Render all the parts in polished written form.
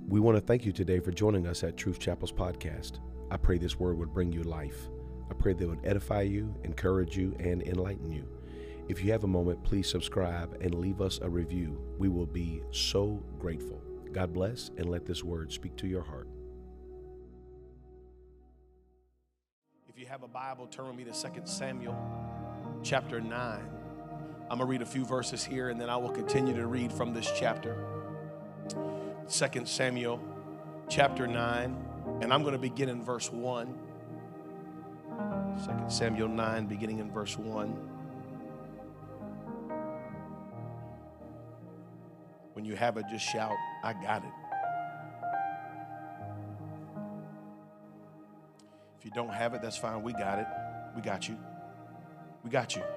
We want to thank you today for joining us at Truth Chapel's podcast. I pray this word would bring you life. I pray that it would edify you, encourage you, and enlighten you. If you have a moment, please subscribe and leave us a review. We will be so grateful. God bless, and let this word speak to your heart. If you have a Bible, turn with me to 2 Samuel chapter 9. I'm going to read a few verses here, and then I will continue to read from this chapter. 2 Samuel chapter 9, and I'm going to begin in verse 1. 2 Samuel 9, beginning in verse 1. When you have it, just shout, "I got it." If you don't have it, that's fine. We got it. We got you. We got you.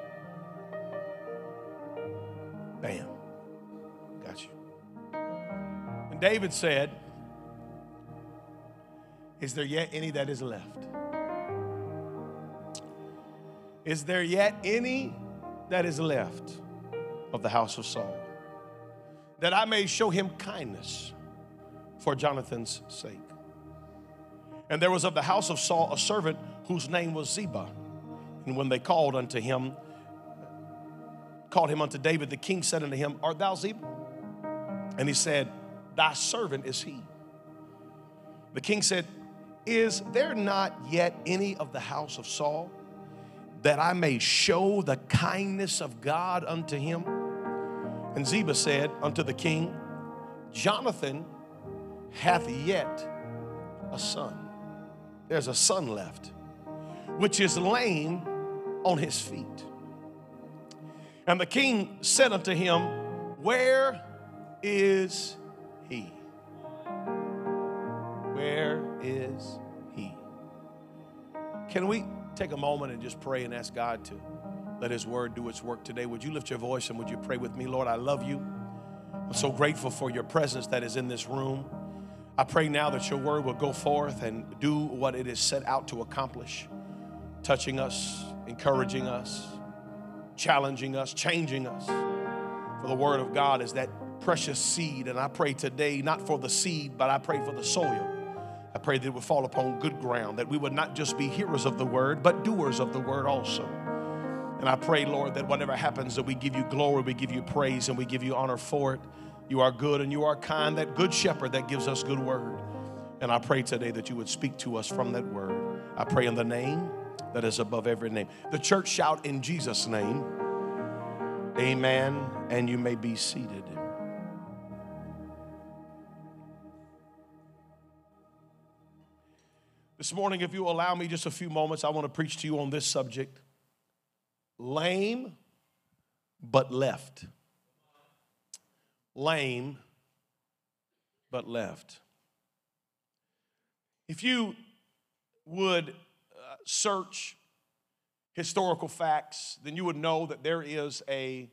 Bam. Got you. And David said, "Is there yet any that is left? Is there yet any that is left of the house of Saul, that I may show him kindness for Jonathan's sake?" And there was of the house of Saul a servant whose name was Ziba. And when they called him unto David, the king said unto him, "Art thou Ziba?" And he said, "Thy servant is he." The king said, "Is there not yet any of the house of Saul, that I may show the kindness of God unto him?" And Ziba said unto the king, "Jonathan hath yet a son." There's a son left, which is lame on his feet. And the king said unto him, "Where is he? Where is he?" Can we take a moment and just pray and ask God to let his word do its work today? Would you lift your voice and would you pray with me? Lord, I love you. I'm so grateful for your presence that is in this room. I pray now that your word will go forth and do what it is set out to accomplish, touching us, encouraging us, challenging us, changing us. For the word of God is that precious seed, and I pray today not for the seed, but I pray for the soil. I pray that it would fall upon good ground, that we would not just be hearers of the word, but doers of the word also. And I pray, Lord, that whatever happens, that we give you glory, we give you praise, and we give you honor for it. You are good and you are kind, that good shepherd that gives us good word. And I pray today that you would speak to us from that word. I pray in the name that is above every name. The church shout in Jesus' name, amen, and you may be seated. This morning, if you allow me just a few moments, I want to preach to you on this subject: lame but left. Lame but left. If you would search historical facts, then you would know that there is a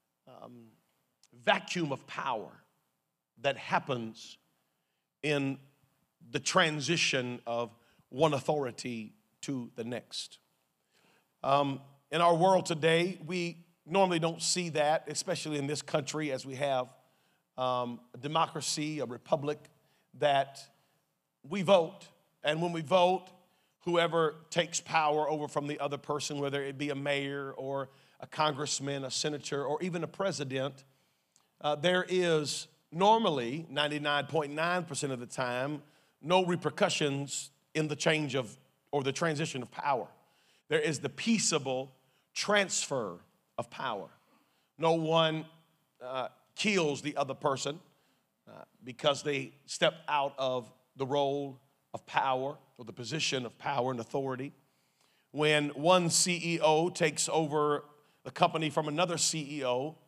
vacuum of power that happens in the transition of one authority to the next. In our world today, we normally don't see that, especially in this country, as we have a democracy, a republic, that we vote. And when we vote, whoever takes power over from the other person, whether it be a mayor or a congressman, a senator, or even a president, there is normally 99.9% of the time no repercussions in the change of or the transition of power. There is the peaceable transfer of power. No one kills the other person because they step out of the role of power or the position of power and authority. When one CEO takes over the company from another CEO,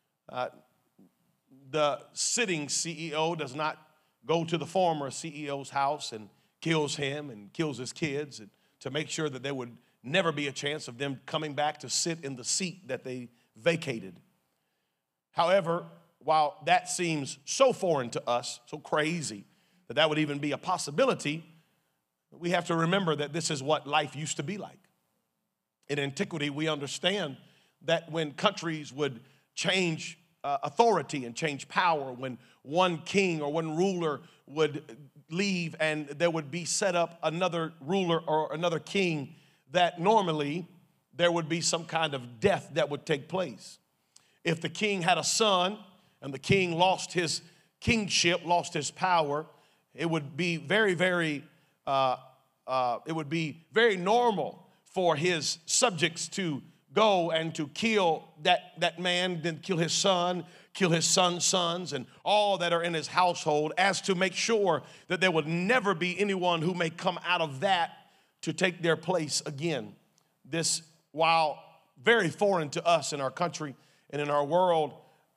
the sitting CEO does not go to the former CEO's house and kills him and kills his kids, and to make sure that there would never be a chance of them coming back to sit in the seat that they vacated. However, while that seems so foreign to us, so crazy that that would even be a possibility, we have to remember that this is what life used to be like. In antiquity, we understand that when countries would change authority and change power when one king or one ruler would leave and there would be set up another ruler or another king, that normally there would be some kind of death that would take place. If the king had a son and the king lost his kingship, lost his power, it would be very normal for his subjects to go and to kill that man, then kill his son's sons, and all that are in his household, as to make sure that there would never be anyone who may come out of that to take their place again. This, while very foreign to us in our country and in our world,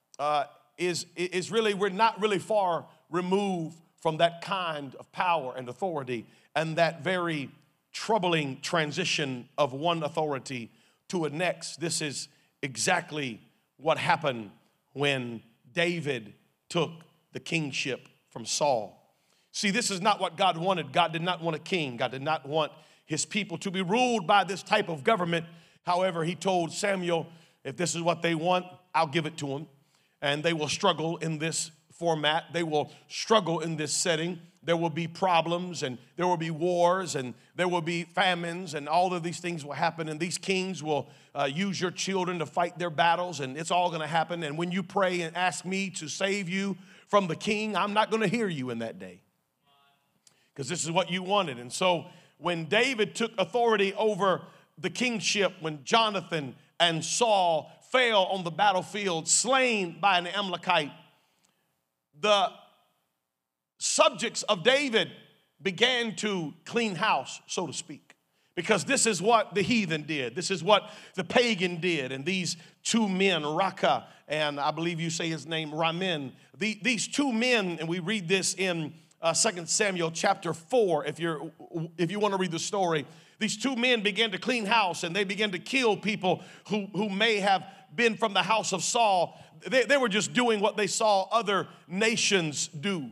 is really, we're not really far removed from that kind of power and authority and that very troubling transition of one authority to a next. This is exactly what happened when David took the kingship from Saul. See, this is not what God wanted. God did not want a king. God did not want his people to be ruled by this type of government. However, he told Samuel, if this is what they want, I'll give it to them. And they will struggle in this format. They will struggle in this setting. There will be problems, and there will be wars, and there will be famines, and all of these things will happen. And these kings will use your children to fight their battles, and it's all going to happen. And when you pray and ask me to save you from the king, I'm not going to hear you in that day, because this is what you wanted. And so when David took authority over the kingship, when Jonathan and Saul fell on the battlefield, slain by an Amalekite, the subjects of David began to clean house, so to speak, because this is what the heathen did. This is what the pagan did. And these two men, Raka, and I believe you say his name, Ramin, these two men, and we read this in 2 Samuel chapter 4, if you want to read the story. These two men began to clean house, and they began to kill people who may have been from the house of Saul. They were just doing what they saw other nations do.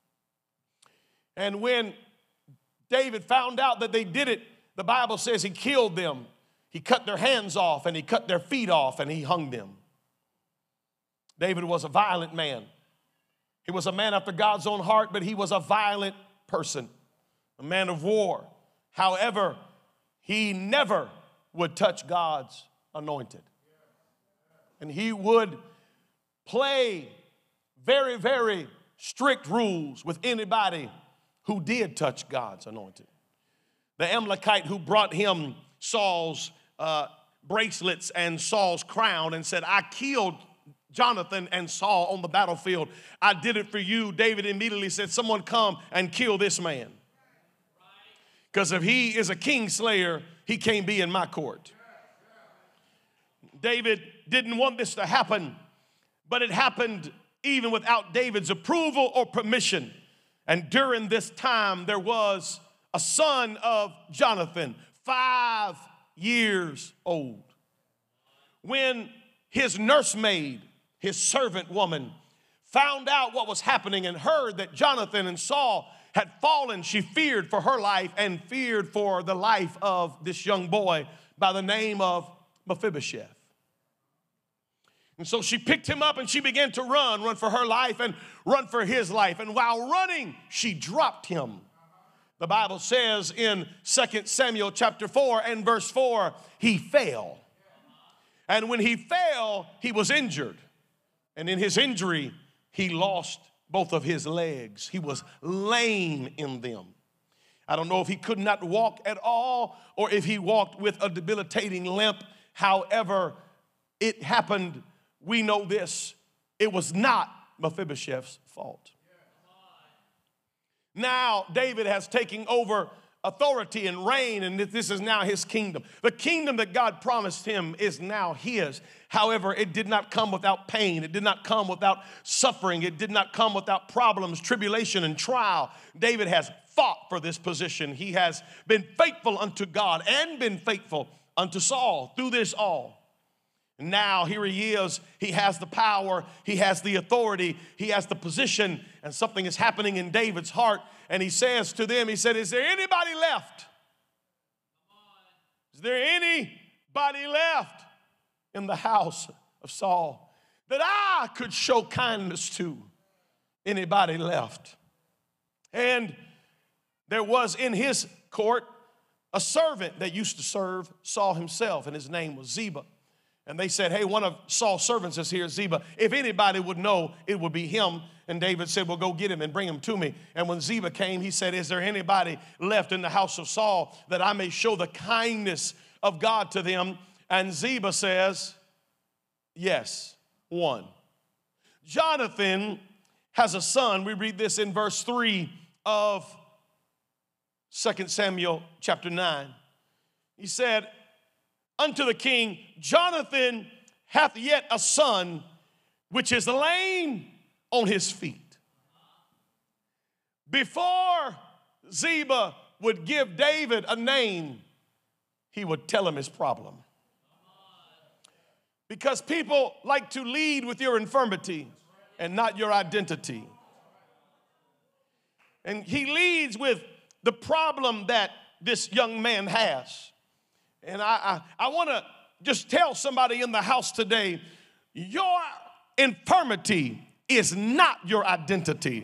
And when David found out that they did it, the Bible says he killed them. He cut their hands off, and he cut their feet off, and he hung them. David was a violent man. He was a man after God's own heart, but he was a violent person, a man of war. However, he never would touch God's anointed. And he would play very, very strict rules with anybody who did touch God's anointed. The Amalekite who brought him Saul's bracelets and Saul's crown and said, I killed Jonathan and Saul on the battlefield. I did it for you. David immediately said, someone come and kill this man. Because if he is a king slayer, he can't be in my court. David didn't want this to happen, but it happened even without David's approval or permission. And during this time, there was a son of Jonathan, 5 years old. When his nursemaid, his servant woman, found out what was happening and heard that Jonathan and Saul had fallen, she feared for her life and feared for the life of this young boy by the name of Mephibosheth. And so she picked him up and she began to run for her life and run for his life. And while running, she dropped him. The Bible says in 2 Samuel chapter 4 and verse 4, he fell. And when he fell, he was injured. And in his injury, he lost both of his legs. He was lame in them. I don't know if he could not walk at all or if he walked with a debilitating limp. However it happened, we know this: it was not Mephibosheth's fault. Now David has taken over authority and reign, and this is now his kingdom. The kingdom that God promised him is now his. However, it did not come without pain. It did not come without suffering. It did not come without problems, tribulation, and trial. David has fought for this position. He has been faithful unto God and been faithful unto Saul through this all. Now here he is. He has the power. He has the authority. He has the position. And something is happening in David's heart. And he says to them, he said, is there anybody left? Is there anybody left in the house of Saul that I could show kindness to anybody left. And there was in his court a servant that used to serve Saul himself, and his name was Ziba. And they said, hey, one of Saul's servants is here, Ziba. If anybody would know, it would be him. And David said, well, go get him and bring him to me. And when Ziba came, he said, is there anybody left in the house of Saul that I may show the kindness of God to them? And Ziba says, yes, one. Jonathan has a son. We read this in verse 3 of 2 Samuel chapter 9. He said, unto the king, Jonathan hath yet a son, which is lame on his feet. Before Ziba would give David a name, he would tell him his problem. Because people like to lead with your infirmity and not your identity. And he leads with the problem that this young man has. And I want to just tell somebody in the house today, your infirmity is not your identity.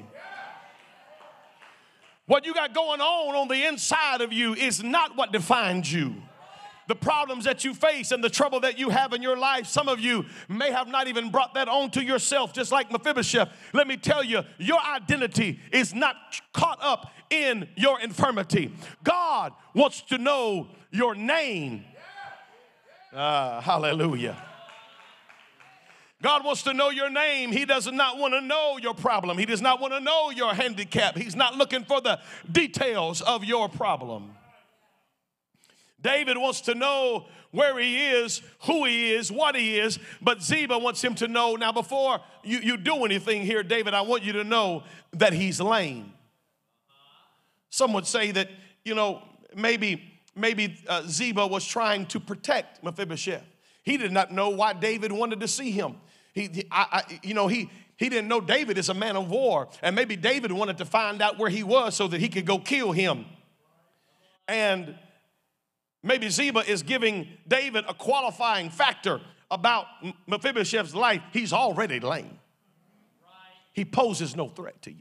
What you got going on the inside of you is not what defines you. The problems that you face and the trouble that you have in your life, some of you may have not even brought that on to yourself, just like Mephibosheth. Let me tell you, your identity is not caught up in your infirmity. God wants to know your name. Hallelujah. God wants to know your name. He does not want to know your problem. He does not want to know your handicap. He's not looking for the details of your problem. David wants to know where he is, who he is, what he is, but Ziba wants him to know. Now, before you do anything here, David, I want you to know that he's lame. Some would say that, maybe Ziba was trying to protect Mephibosheth. He did not know why David wanted to see him. He didn't know David is a man of war, and maybe David wanted to find out where he was so that he could go kill him. And maybe Ziba is giving David a qualifying factor about Mephibosheth's life. He's already lame. He poses no threat to you.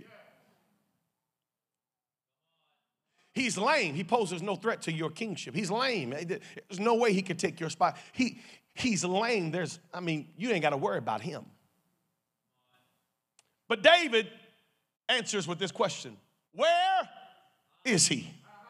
He's lame. He poses no threat to your kingship. He's lame. There's no way he could take your spot. He's lame. You ain't got to worry about him. But David answers with this question. Where is he?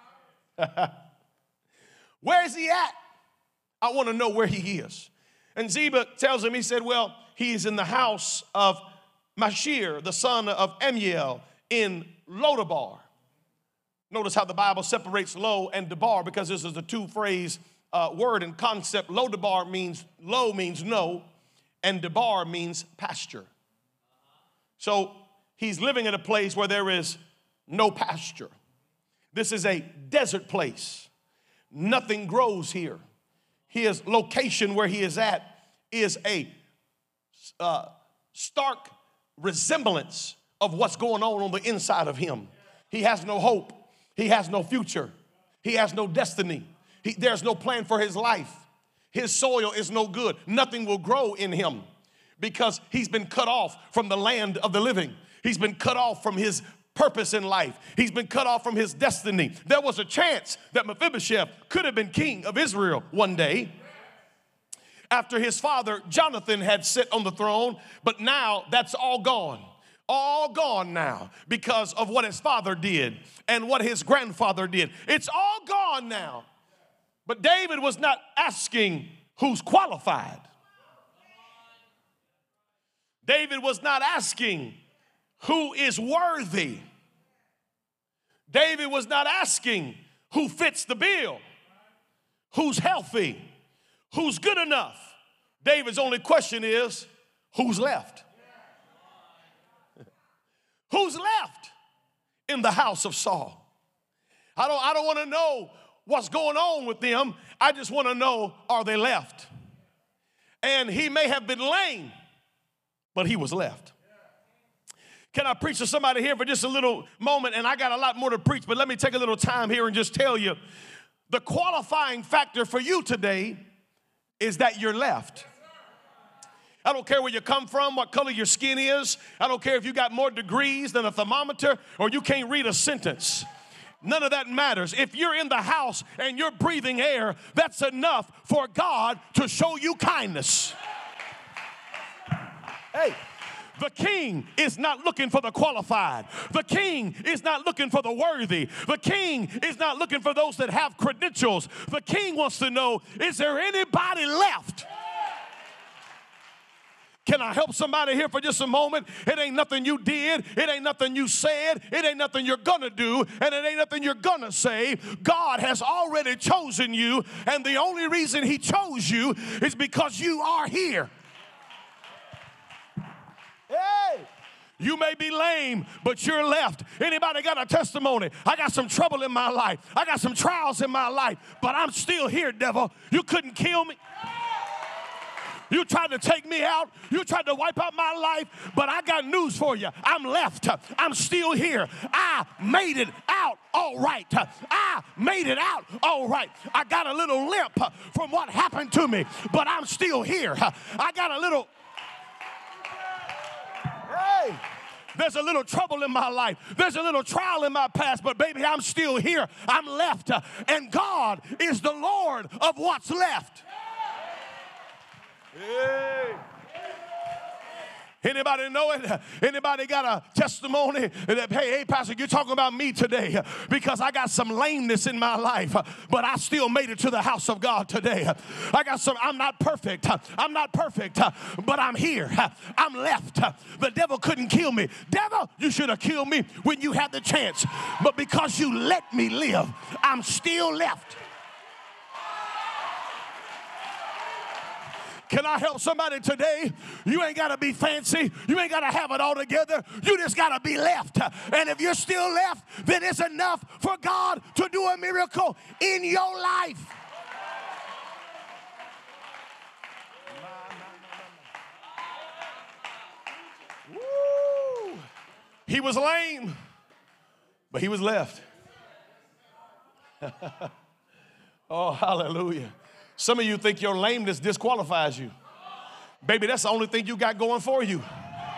Where is he at? I want to know where he is. And Ziba tells him, he said, well, he's in the house of Mashir, the son of Amiel, in Lodabar. Notice how the Bible separates Lo and Debar, because this is a two-phrase word and concept. Lodabar means, Lo means no, and Debar means pasture. So he's living in a place where there is no pasture. This is a desert place. Nothing grows here. His location where he is at is a stark resemblance of what's going on the inside of him. He has no hope. He has no future. He has no destiny. There's no plan for his life. His soil is no good. Nothing will grow in him because he's been cut off from the land of the living. He's been cut off from his purpose in life. He's been cut off from his destiny. There was a chance that Mephibosheth could have been king of Israel one day after his father Jonathan had sat on the throne, but now that's all gone. All gone now because of what his father did and what his grandfather did. It's all gone now. But David was not asking who's qualified. David was not asking who is worthy. David was not asking who fits the bill, who's healthy, who's good enough. David's only question is, who's left? Who's left in the house of Saul? I don't want to know what's going on with them. I just want to know, are they left? And he may have been lame, but he was left. Can I preach to somebody here for just a little moment? And I got a lot more to preach, but let me take a little time here and just tell you, the qualifying factor for you today is that you're left. I don't care where you come from, what color your skin is. I don't care if you got more degrees than a thermometer or you can't read a sentence. None of that matters. If you're in the house and you're breathing air, that's enough for God to show you kindness. Hey. The king is not looking for the qualified. The king is not looking for the worthy. The king is not looking for those that have credentials. The king wants to know, is there anybody left? Can I help somebody here for just a moment? It ain't nothing you did. It ain't nothing you said. It ain't nothing you're going to do. And it ain't nothing you're going to say. God has already chosen you. And the only reason he chose you is because you are here. Hey, you may be lame, but you're left. Anybody got a testimony? I got some trouble in my life. I got some trials in my life, but I'm still here, devil. You couldn't kill me. You tried to take me out. You tried to wipe out my life, but I got news for you. I'm left. I'm still here. I made it out all right. I made it out all right. I got a little limp from what happened to me, but I'm still here. I got a little... Hey, there's a little trouble in my life. There's a little trial in my past, but baby, I'm still here. I'm left. And God is the Lord of what's left. Hey. Anybody know it? Anybody got a testimony that, hey, Pastor, you're talking about me today because I got some lameness in my life, but I still made it to the house of God today. I'm not perfect, but I'm here. I'm left. The devil couldn't kill me. Devil, you should have killed me when you had the chance, but because you let me live, I'm still left. Can I help somebody today? You ain't got to be fancy. You ain't got to have it all together. You just got to be left. And if you're still left, then it's enough for God to do a miracle in your life. Woo. He was lame, but he was left. Oh, hallelujah. Some of you think your lameness disqualifies you. Baby, that's the only thing you got going for you.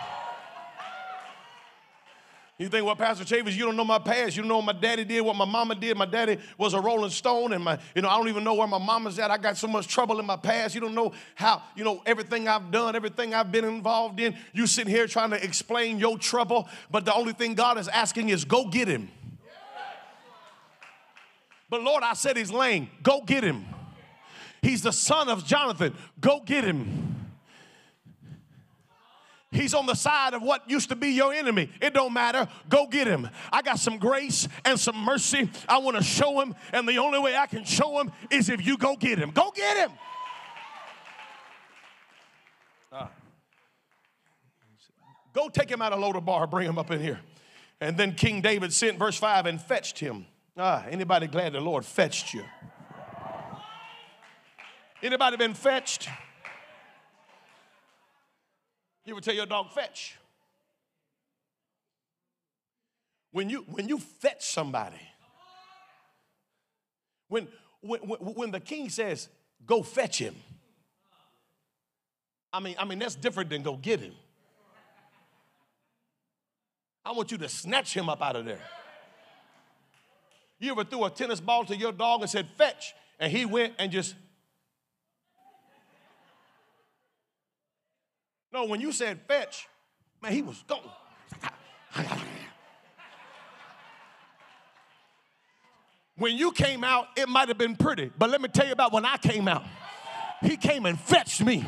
You think, well, Pastor Chavis, you don't know my past. You don't know what my daddy did, what my mama did. My daddy was a Rolling Stone, and I don't even know where my mama's at. I got so much trouble in my past. You don't know how, everything I've done, everything I've been involved in. You sitting here trying to explain your trouble, but the only thing God is asking is go get him. But Lord, I said he's lame. Go get him. He's the son of Jonathan. Go get him. He's on the side of what used to be your enemy. It don't matter. Go get him. I got some grace and some mercy I want to show him, and the only way I can show him is if you go get him. Go get him. Go take him out of Lodabar, bring him up in here. And then King David sent, verse 5, and fetched him. Anybody glad the Lord fetched you? Anybody been fetched? You ever tell your dog, fetch? When you fetch somebody, when the king says, go fetch him, I mean that's different than go get him. I want you to snatch him up out of there. You ever threw a tennis ball to your dog and said, fetch, and he went and just... No, when you said fetch, man, he was going. When you came out, it might have been pretty, but let me tell you about when I came out. He came and fetched me.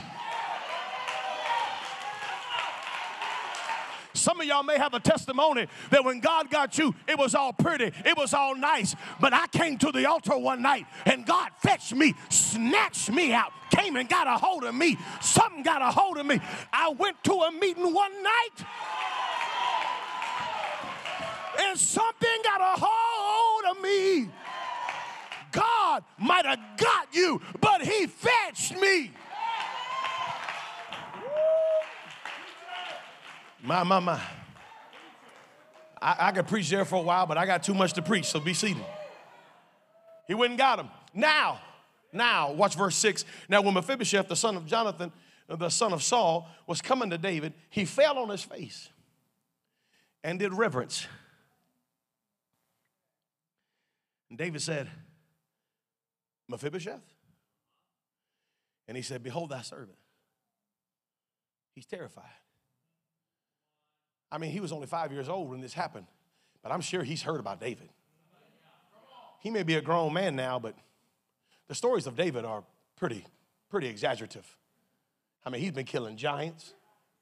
Some of y'all may have a testimony that when God got you, it was all pretty, it was all nice. But I came to the altar one night and God fetched me, snatched me out, came and got a hold of me. Something got a hold of me. I went to a meeting one night and something got a hold of me. God might have got you, but he fetched me. My. I could preach there for a while, but I got too much to preach, so be seated. He went and got him. Now, watch verse 6. Now, when Mephibosheth, the son of Jonathan, the son of Saul, was coming to David, he fell on his face and did reverence. And David said, Mephibosheth? And he said, behold thy servant. He's terrified. I mean, he was only 5 years old when this happened, but I'm sure he's heard about David. He may be a grown man now, but the stories of David are pretty exaggerative. I mean, he's been killing giants.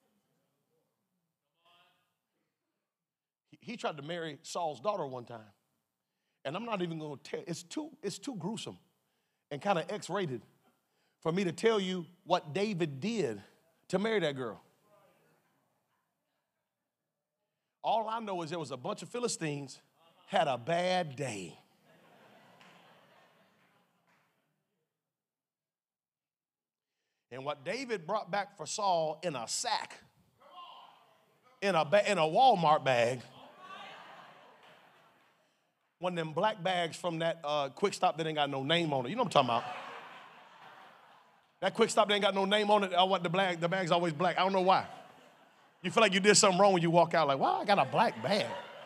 He tried to marry Saul's daughter one time. And I'm not even going to tell, it's too gruesome and kind of X-rated for me to tell you what David did to marry that girl. All I know is there was a bunch of Philistines had a bad day. And what David brought back for Saul in a sack, in a Walmart bag, one of them black bags from that Quick Stop that ain't got no name on it. You know what I'm talking about? That Quick Stop that ain't got no name on it. I want the bag's always black. I don't know why. You feel like you did something wrong when you walk out like, wow, I got a black bag.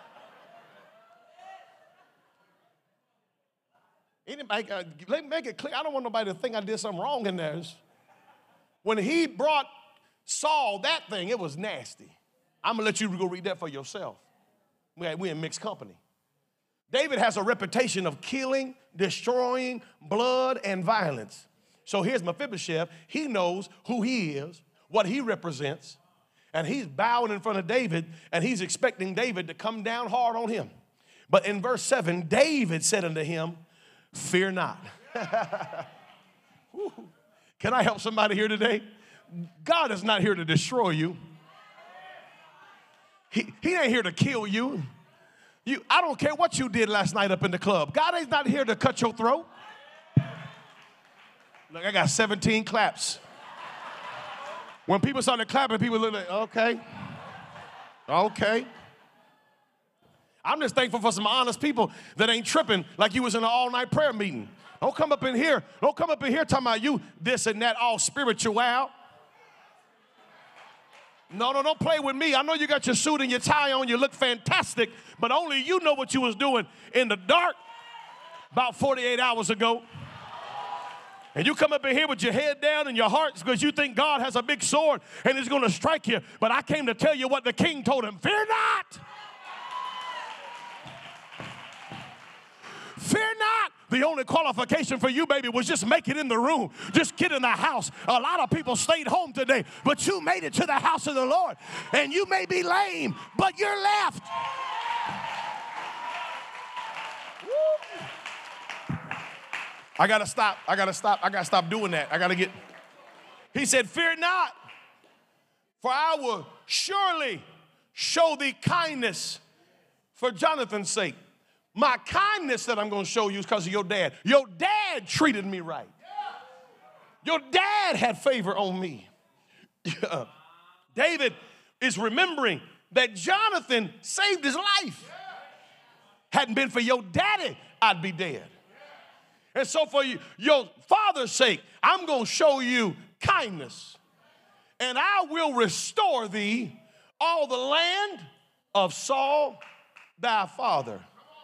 Make it clear. I don't want nobody to think I did something wrong in there. When he brought Saul that thing, it was nasty. I'm going to let you go read that for yourself. We're in mixed company. David has a reputation of killing, destroying, blood, and violence. So here's Mephibosheth. He knows who he is, what he represents, and he's bowing in front of David, and he's expecting David to come down hard on him. But in verse 7, David said unto him, fear not. Can I help somebody here today? God is not here to destroy you. He ain't here to kill you. I don't care what you did last night up in the club. God is not here to cut your throat. Look, I got 17 claps. When people started clapping, people look like, okay. I'm just thankful for some honest people that ain't tripping like you was in an all-night prayer meeting. Don't come up in here talking about you this and that, all spiritual out. No, don't play with me. I know you got your suit and your tie on. You look fantastic, but only you know what you was doing in the dark about 48 hours ago. And you come up in here with your head down and your heart because you think God has a big sword and is going to strike you. But I came to tell you what the king told him. Fear not. Fear not. The only qualification for you, baby, was just make it in the room. Just get in the house. A lot of people stayed home today, but you made it to the house of the Lord. And you may be lame, but you're left. I got to stop doing that. He said, fear not, for I will surely show thee kindness for Jonathan's sake. My kindness that I'm going to show you is because of your dad. Your dad treated me right. Your dad had favor on me. David is remembering that Jonathan saved his life. Hadn't been for your daddy, I'd be dead. And so for your father's sake, I'm going to show you kindness. And I will restore thee all the land of Saul, thy father.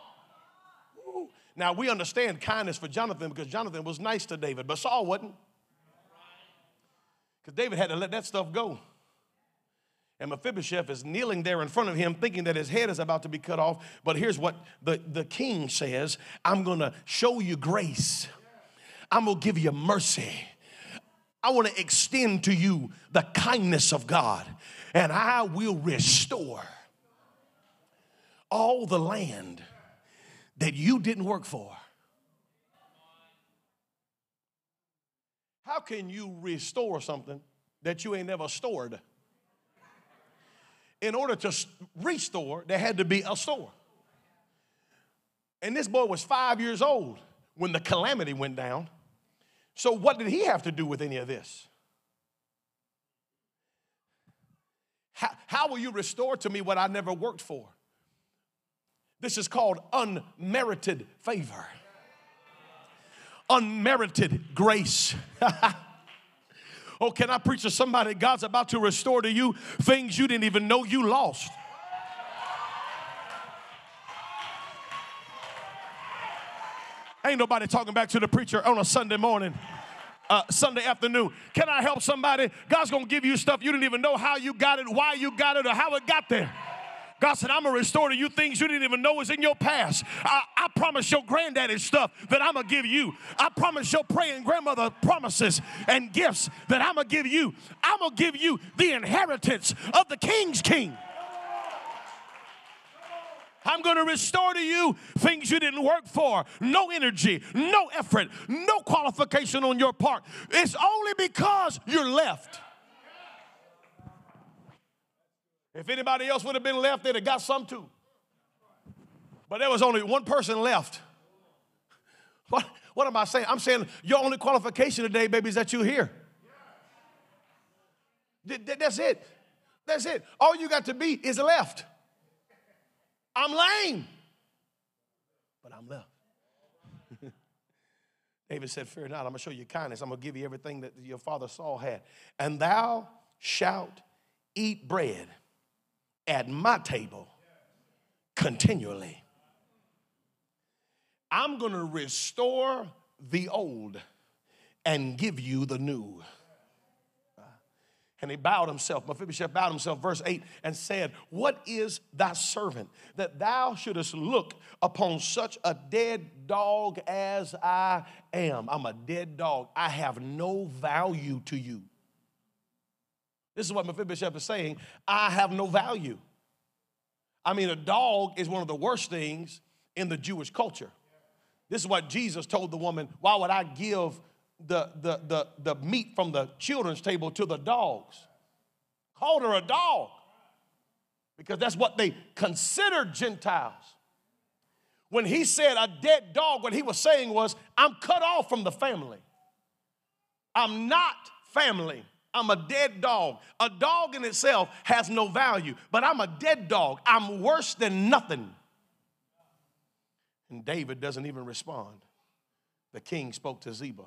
Now, we understand kindness for Jonathan because Jonathan was nice to David, but Saul wasn't. Because David had to let that stuff go. And Mephibosheth is kneeling there in front of him thinking that his head is about to be cut off. But here's what the king says. I'm going to show you grace. I'm going to give you mercy. I want to extend to you the kindness of God. And I will restore all the land that you didn't work for. How can you restore something that you ain't never stored? In order to restore, there had to be a store. And this boy was 5 years old when the calamity went down. So what did he have to do with any of this? How will you restore to me what I never worked for? This is called unmerited favor. Unmerited grace. Oh, can I preach to somebody? God's about to restore to you things you didn't even know you lost. Ain't nobody talking back to the preacher on a Sunday morning, Sunday afternoon. Can I help somebody? God's going to give you stuff you didn't even know how you got it, why you got it, or how it got there. God said, I'm going to restore to you things you didn't even know was in your past. I promise your granddaddy stuff that I'm going to give you. I promise your praying grandmother promises and gifts that I'm going to give you. I'm going to give you the inheritance of the King's King. I'm going to restore to you things you didn't work for. No energy, no effort, no qualification on your part. It's only because you're left. If anybody else would have been left, they'd have got some too. But there was only one person left. What am I saying? I'm saying your only qualification today, baby, is that you're here. That's it. That's it. All you got to be is left. I'm lame, but I'm left. David said, fear not, I'm going to show you kindness. I'm going to give you everything that your father Saul had. And thou shalt eat bread at my table continually. I'm going to restore the old and give you the new. And he bowed himself. Mephibosheth bowed himself, verse 8, and said, what is thy servant that thou shouldest look upon such a dead dog as I am? I'm a dead dog. I have no value to you. This is what Mephibosheth is saying. I have no value. I mean, a dog is one of the worst things in the Jewish culture. This is what Jesus told the woman, why would I give the meat from the children's table to the dogs? Called her a dog because that's what they considered Gentiles. When he said a dead dog, what he was saying was, I'm cut off from the family. I'm not family. I'm a dead dog. A dog in itself has no value, but I'm a dead dog. I'm worse than nothing. And David doesn't even respond. The king spoke to Ziba.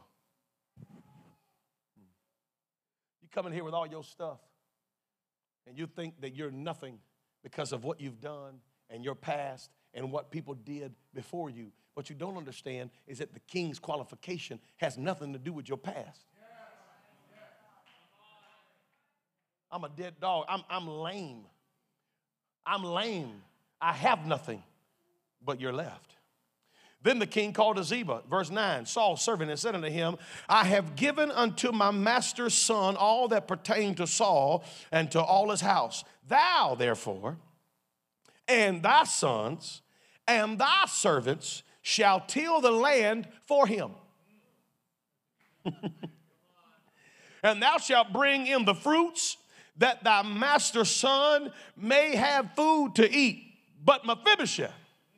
You come in here with all your stuff, and you think that you're nothing because of what you've done and your past and what people did before you. What you don't understand is that the king's qualification has nothing to do with your past. I'm a dead dog. I'm lame. I'm lame. I have nothing, but you're left. Then the king called to Ziba, verse 9, Saul's servant, and said unto him, I have given unto my master's son all that pertained to Saul and to all his house. Thou, therefore, and thy sons and thy servants shall till the land for him. And thou shalt bring in the fruits, that thy master's son may have food to eat. But Mephibosheth,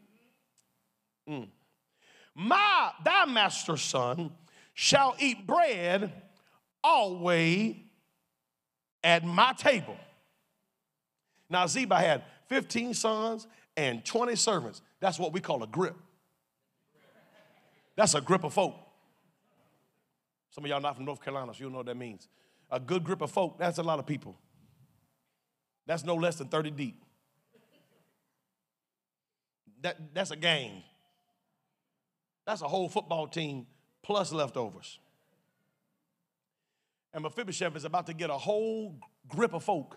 thy master's son shall eat bread always at my table. Now Ziba had 15 sons and 20 servants. That's what we call a grip. That's a grip of folk. Some of y'all not from North Carolina, so you'll know what that means. A good grip of folk, that's a lot of people. That's no less than 30 deep. That's a gang. That's a whole football team plus leftovers. And Mephibosheth is about to get a whole grip of folk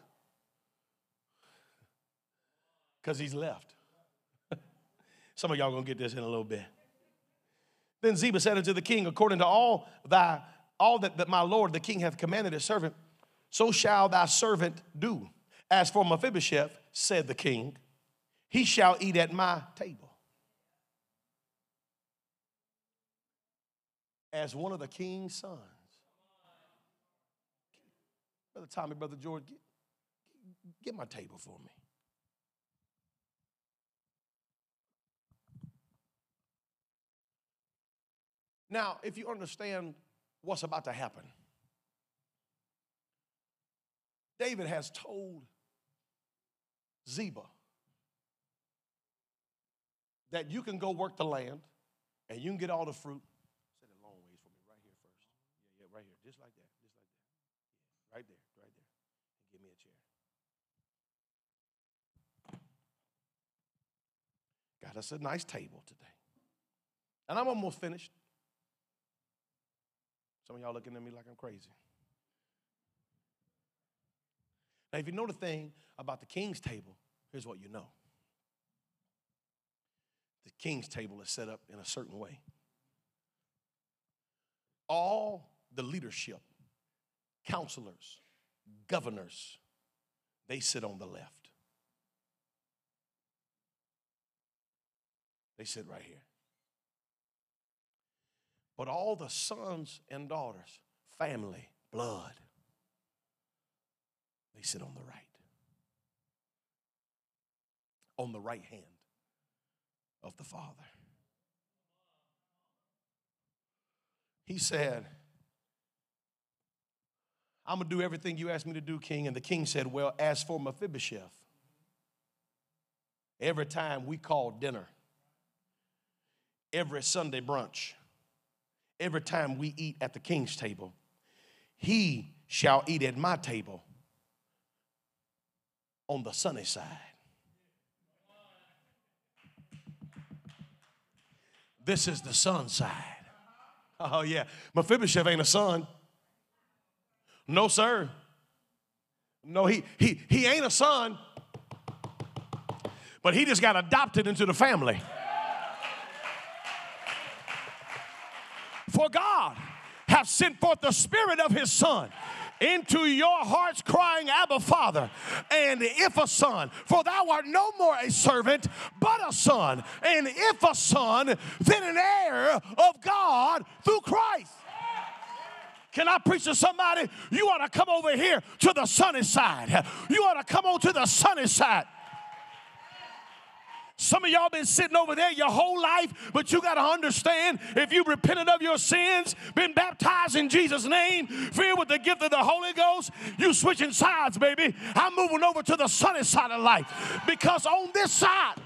because he's left. Some of y'all going to get this in a little bit. Then Ziba said unto the king, according to all that my lord the king hath commanded his servant, so shall thy servant do. As for Mephibosheth, said the king, he shall eat at my table. As one of the king's sons. Brother Tommy, Brother George, get my table for me. Now, if you understand what's about to happen, David has told Ziba that you can go work the land and you can get all the fruit. Set it long ways for me, right here first. Yeah, right here, just like that, just like that. got us a nice table today. And I'm almost finished. Some of y'all looking at me like I'm crazy. Now, if you know the thing about the king's table, here's what you know. The king's table is set up in a certain way. All the leadership, counselors, governors, they sit on the left. They sit right here. But all the sons and daughters, family, blood, they sit on the right hand of the Father. He said, I'm going to do everything you asked me to do, King. And the king said, well, as for Mephibosheth, every time we call dinner, every Sunday brunch, every time we eat at the king's table, he shall eat at my table on the sunny side. This is the sun side. Oh, yeah. Mephibosheth ain't a son. No, sir. No, he ain't a son, but he just got adopted into the family. For God hath sent forth the Spirit of his Son into your hearts, crying, Abba, Father. And if a son, for thou art no more a servant, but a son. And if a son, then an heir of God through Christ. Can I preach to somebody? You ought to come over here to the sunny side. You ought to come on to the sunny side. Some of y'all been sitting over there your whole life, but you got to understand, if you repented of your sins, been baptized in Jesus' name, filled with the gift of the Holy Ghost, you switching sides, baby. I'm moving over to the sunny side of life, because on this side,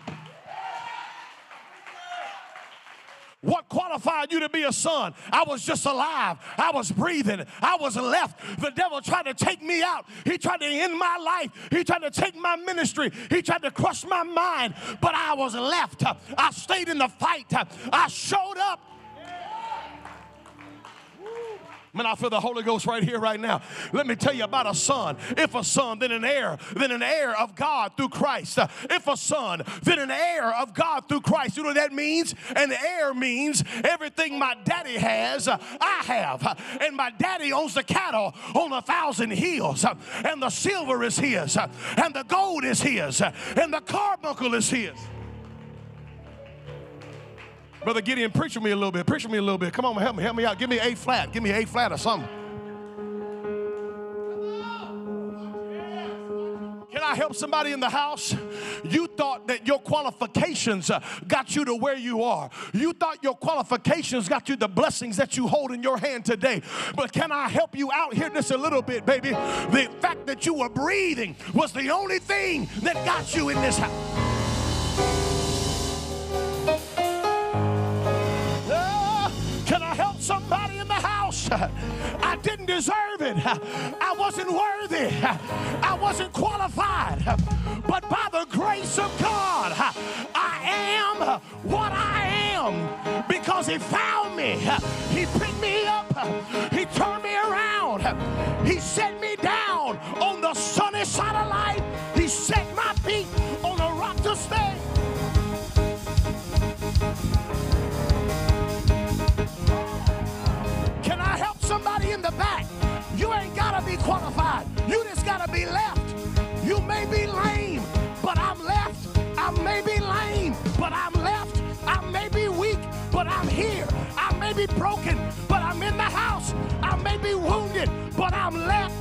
what qualified you to be a son? I was just alive. I was breathing. I was left. The devil tried to take me out. He tried to end my life. He tried to take my ministry. He tried to crush my mind. But I was left. I stayed in the fight. I showed up. Man, I feel the Holy Ghost right here, right now. Let me tell you about a son. If a son, then an heir of God through Christ. If a son, then an heir of God through Christ. You know what that means? An heir means everything my daddy has, I have. And my daddy owns the cattle on 1,000 hills. And the silver is his. And the gold is his. And the carbuncle is his. Brother Gideon, preach with me a little bit. Preach with me a little bit. Come on, help me out. Give me A flat. Give me A flat or something. Can I help somebody in the house? You thought that your qualifications got you to where you are. You thought your qualifications got you the blessings that you hold in your hand today. But can I help you out here just a little bit, baby? The fact that you were breathing was the only thing that got you in this house. Somebody in the house, I didn't deserve it. I wasn't worthy. I wasn't qualified. But by the grace of God, I am what I am because he found me. He picked me up. He turned me around. He set me down on the sunny side of life. He set my feet on a rock to stay. Somebody in the back, you ain't gotta be qualified. You just gotta be left. You may be lame, but I'm left. I may be lame, but I'm left. I may be weak, but I'm here. I may be broken, but I'm in the house. I may be wounded, but I'm left.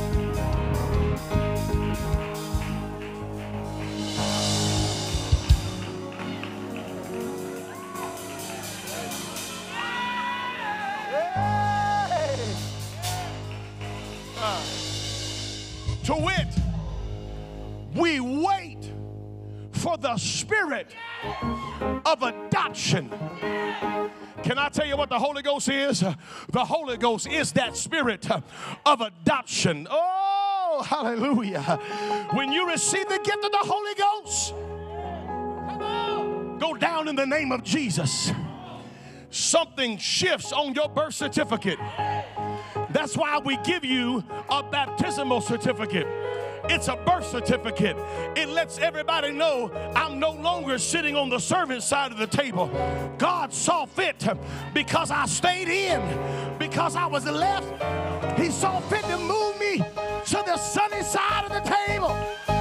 To wit, we wait for the Spirit of adoption. Can I tell you what the Holy Ghost is? The Holy Ghost is that Spirit of adoption. Oh, hallelujah. When you receive the gift of the Holy Ghost, go down in the name of Jesus. Something shifts on your birth certificate. That's why we give you a baptismal certificate. It's a birth certificate. It lets everybody know I'm no longer sitting on the servant side of the table. God saw fit because I stayed in, because I was left. He saw fit to move me to the sunny side of the table.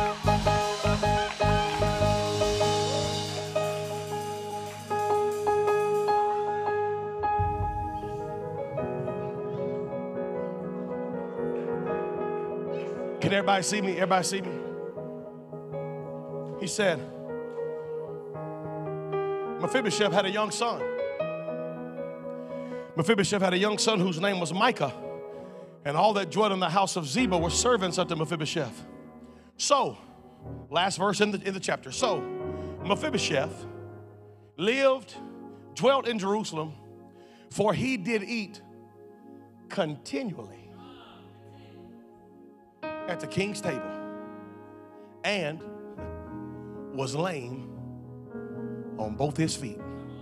Can everybody see me? Everybody see me? He said, Mephibosheth had a young son. Mephibosheth had a young son whose name was Micah. And all that dwelt in the house of Ziba were servants unto Mephibosheth. So, last verse in the chapter. So, Mephibosheth dwelt in Jerusalem, for he did eat continually at the king's table and was lame on both his feet.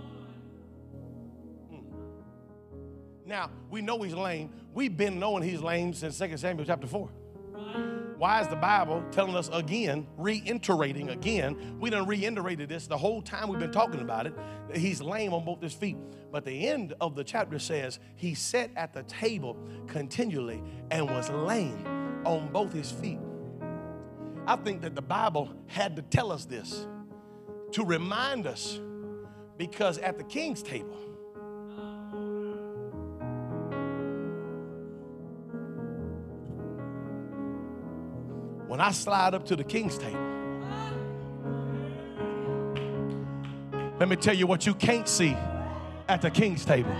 Now, we know he's lame. We've been knowing he's lame since 2 Samuel chapter 4. Why is the Bible telling us again, reiterating again? We done reiterated this the whole time we've been talking about it. He's lame on both his feet. But the end of the chapter says he sat at the table continually and was lame on both his feet. I think that the Bible had to tell us this to remind us, because at the king's table, when I slide up to the king's table, let me tell you what you can't see at the king's table.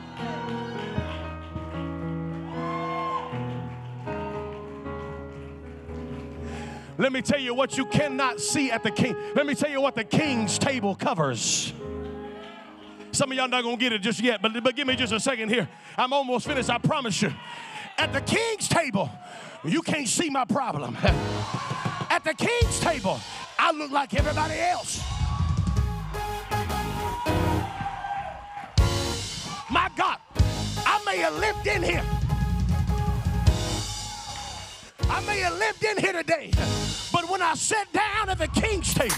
Let me tell you what you cannot see at the king. Let me tell you what the king's table covers. Some of y'all not going to get it just yet, but give me just a second here. I'm almost finished, I promise you. At the king's table, you can't see my problem. At the king's table, I look like everybody else. My God, I may have lived in here. I may have lived in here today, but when I sat down at the king's table,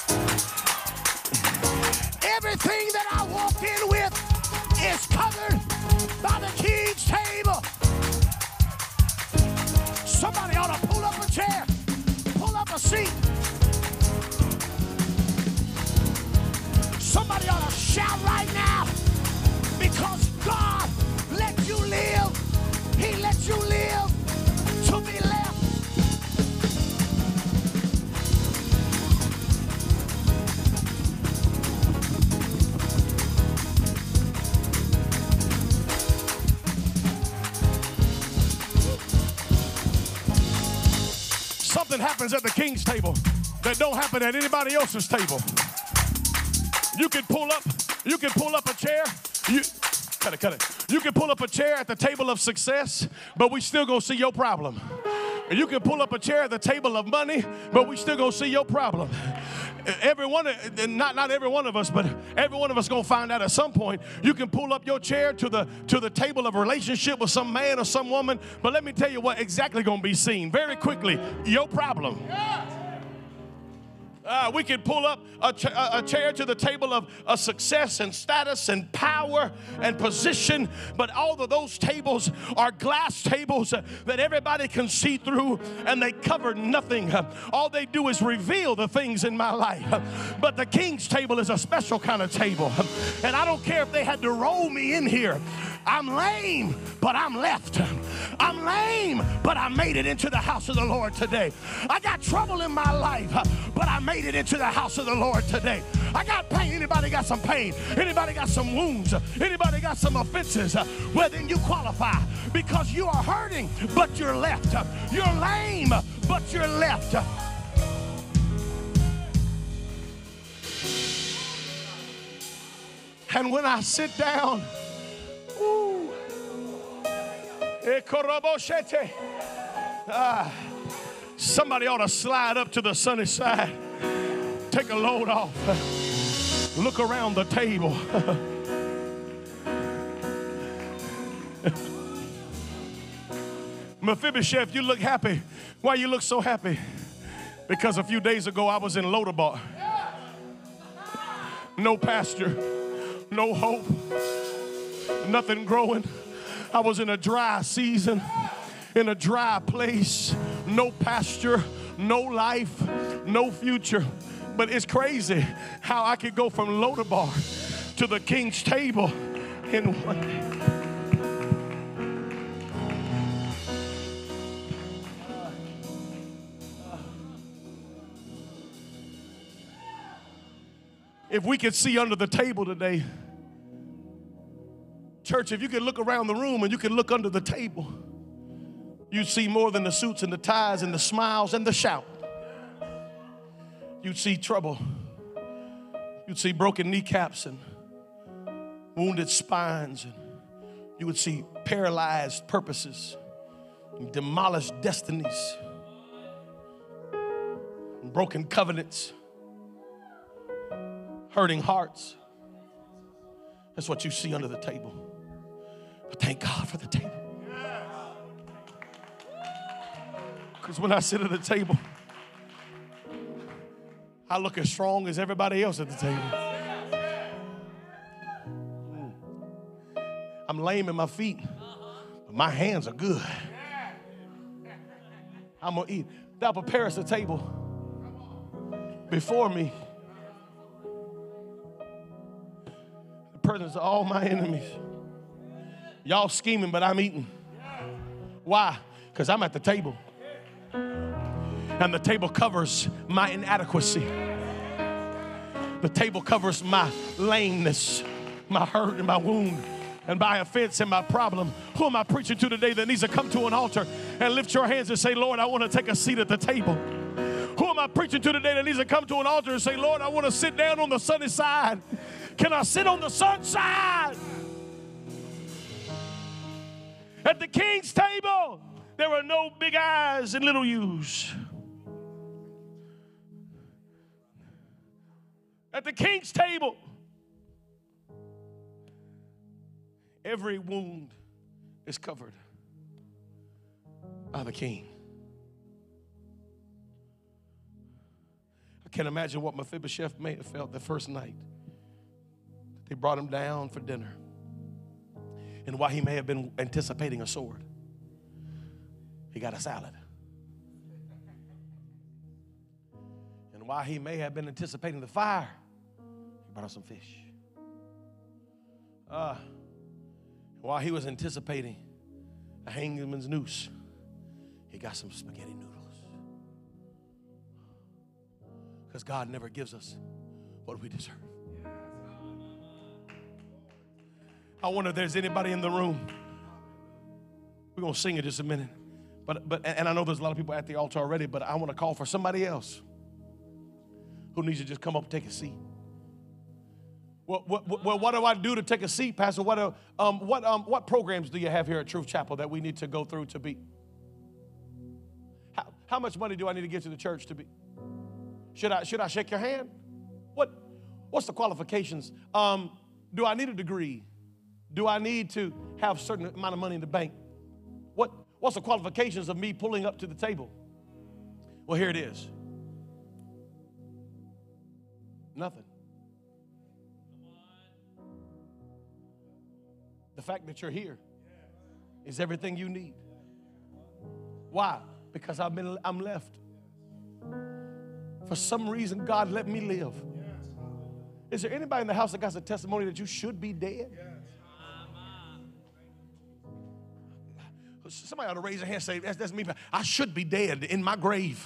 everything that I walked in with is covered by the king's table. Somebody ought to pull up a chair, pull up a seat. Somebody ought to shout right now, because God let you live. He let you live to be left. Something happens at the king's table that don't happen at anybody else's table. You can pull up a chair. Cut it. You can pull up a chair at the table of success, but we still gonna see your problem. You can pull up a chair at the table of money, but we still gonna see your problem. Not every one of us, but every one of us gonna find out at some point. You can pull up your chair to the table of relationship with some man or some woman, but let me tell you what exactly gonna be seen very quickly: your problem. We can pull up a chair to the table of success and status and power and position, but all of those tables are glass tables that everybody can see through, and they cover nothing. All they do is reveal the things in my life. But the king's table is a special kind of table, and I don't care if they had to roll me in here. I'm lame, but I'm left. I'm lame, but I made it into the house of the Lord today. I got trouble in my life, but I made it into the house of the Lord today. I got pain. Anybody got some pain? Anybody got some wounds? Anybody got some offenses? Well, then you qualify, because you are hurting, but you're left. You're lame, but you're left. And when I sit down, somebody ought to slide up to the sunny side, take a load off. Look around the table. Mephibosheth, you look happy. Why you look so happy? Because a few days ago I was in Lodabar. No pasture, no hope, nothing growing. I was in a dry season, in a dry place, no pasture, no life, no future. But it's crazy how I could go from Lodabar to the king's table in one day. If we could see under the table today, church, if you could look around the room and you could look under the table, you'd see more than the suits and the ties and the smiles and the shout. You'd see trouble. You'd see broken kneecaps and wounded spines. And you would see paralyzed purposes and demolished destinies and broken covenants, hurting hearts. That's what you see under the table. But thank God for the table. Because when I sit at the table, I look as strong as everybody else at the table. I'm lame in my feet, but my hands are good. I'm going to eat. Thou preparest the table before me, the presence of all my enemies. Y'all scheming, but I'm eating. Why? Because I'm at the table. And the table covers my inadequacy. The table covers my lameness, my hurt and my wound, and my offense and my problem. Who am I preaching to today that needs to come to an altar and lift your hands and say, Lord, I want to take a seat at the table? Who am I preaching to today that needs to come to an altar and say, Lord, I want to sit down on the sunny side? Can I sit on the sun side? At the king's table, there are no big I's and little U's. At the king's table, every wound is covered by the king. I can't imagine what Mephibosheth may have felt the first night. They brought him down for dinner. And while he may have been anticipating a sword, he got a salad. And while he may have been anticipating the fire, he brought us some fish. While he was anticipating a hangman's noose, he got some spaghetti noodles. Because God never gives us what we deserve. I wonder if there's anybody in the room. We're going to sing in just a minute. And I know there's a lot of people at the altar already, but I want to call for somebody else who needs to just come up and take a seat. Well, what do I do to take a seat, Pastor? What programs do you have here at Truth Chapel that we need to go through to be? How much money do I need to give to the church to be? Should I shake your hand? What's the qualifications? Do I need a degree? Do I need to have a certain amount of money in the bank? What's the qualifications of me pulling up to the table? Well, here it is. Nothing. The fact that you're here is everything you need. Why? Because I'm left. For some reason, God let me live. Is there anybody in the house that got a testimony that you should be dead? Somebody ought to raise their hand and say, that's me. I should be dead in my grave.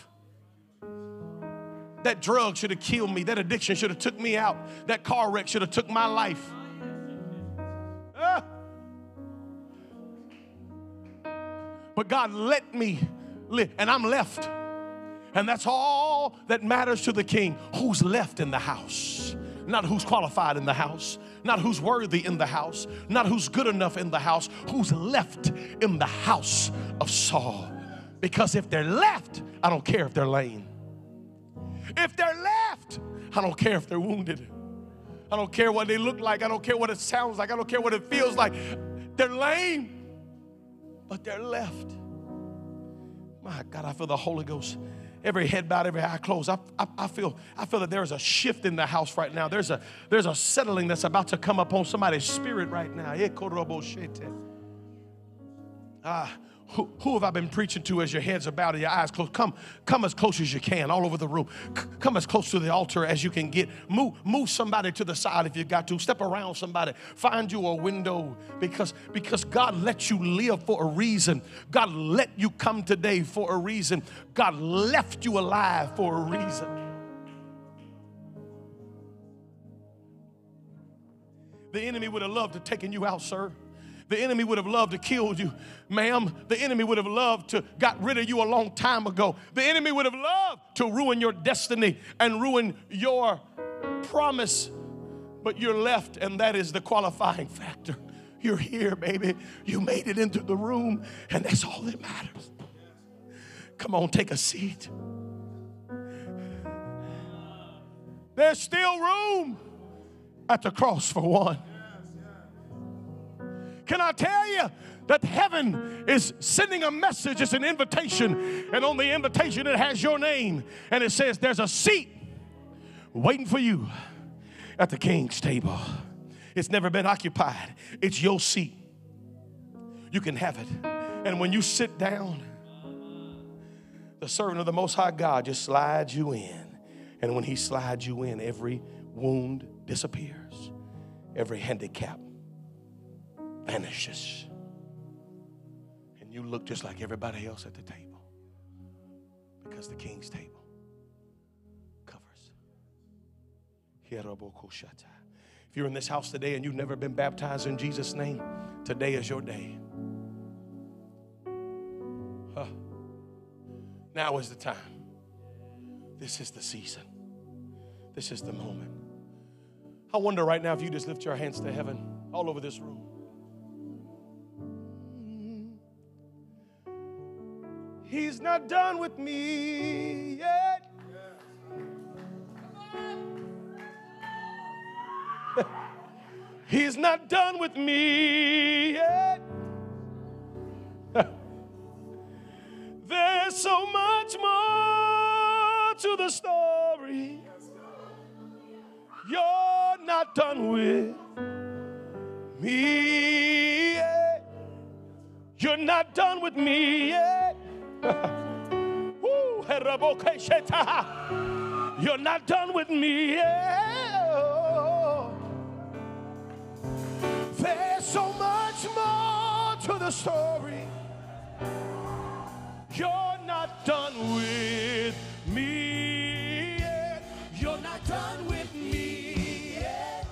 That drug should have killed me. That addiction should have took me out. That car wreck should have took my life. But God let me live, and I'm left. And that's all that matters to the king. Who's left in the house? Not who's qualified in the house. Not who's worthy in the house. Not who's good enough in the house. Who's left in the house of Saul. Because if they're left, I don't care if they're lame. If they're left, I don't care if they're wounded. I don't care what they look like. I don't care what it sounds like. I don't care what it feels like. They're lame, but they're left. My God, I feel the Holy Ghost. Every head bowed, every eye closed. I feel that there is a shift in the house right now. There's a settling that's about to come upon somebody's spirit right now. Who have I been preaching to as your heads are bowed and your eyes closed? Come as close as you can all over the room. Come as close to the altar as you can get. Move somebody to the side if you got to. Step around somebody. Find you a window because God let you live for a reason. God let you come today for a reason. God left you alive for a reason. The enemy would have loved to taken you out, sir. The enemy would have loved to kill you, ma'am. The enemy would have loved to got rid of you a long time ago. The enemy would have loved to ruin your destiny and ruin your promise. But you're left, and that is the qualifying factor. You're here, baby. You made it into the room, and that's all that matters. Come on, take a seat. There's still room at the cross for one. Can I tell you that heaven is sending a message? It's an invitation. And on the invitation, it has your name. And it says there's a seat waiting for you at the King's table. It's never been occupied. It's your seat. You can have it. And when you sit down, the servant of the Most High God just slides you in. And when he slides you in, every wound disappears. Every handicap vanishes. And you look just like everybody else at the table. Because the King's table covers. If you're in this house today and you've never been baptized in Jesus' name, today is your day. Now is the time. This is the season. This is the moment. I wonder right now if you just lift your hands to heaven all over this room. He's not done with me yet. He's not done with me yet. There's so much more to the story. You're not done with me yet. You're not done with me yet. You're not done with me yet. There's so much more to the story. You're not done with me yet. You're not done with me yet.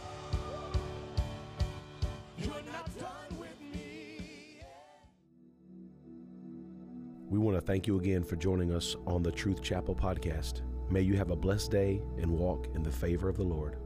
You're not done with me yet. We want to thank you again for joining us on the Truth Chapel podcast. May you have a blessed day and walk in the favor of the Lord.